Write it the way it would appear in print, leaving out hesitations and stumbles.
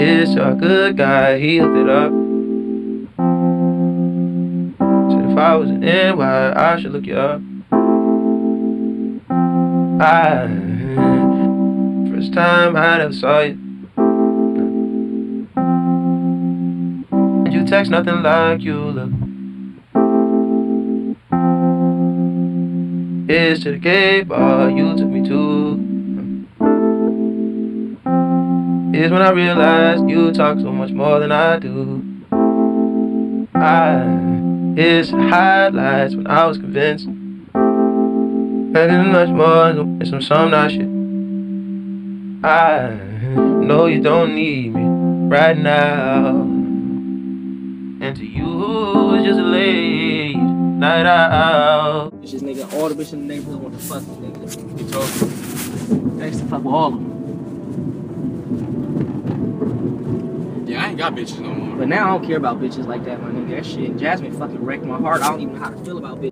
Is a good guy, he hooked it up. Said if I was an NY, I should look you up. First time I ever saw you. And you text nothing like you look. Here's to the gay bar you took me to. Here's when I realized you talk so much more than I do. Here's the highlights when I was convinced. Better much more than some nice shit. I know you don't need me right now. And to you, it's just a late night out. It's just nigga, all the bitches in the neighborhood want to fuck me, nigga. You told me. I used to fuck with all of them. Yeah, I ain't got bitches no more. But now I don't care about bitches like that, my nigga. That shit, Jasmine fucking wrecked my heart. I don't even know how to feel about bitches.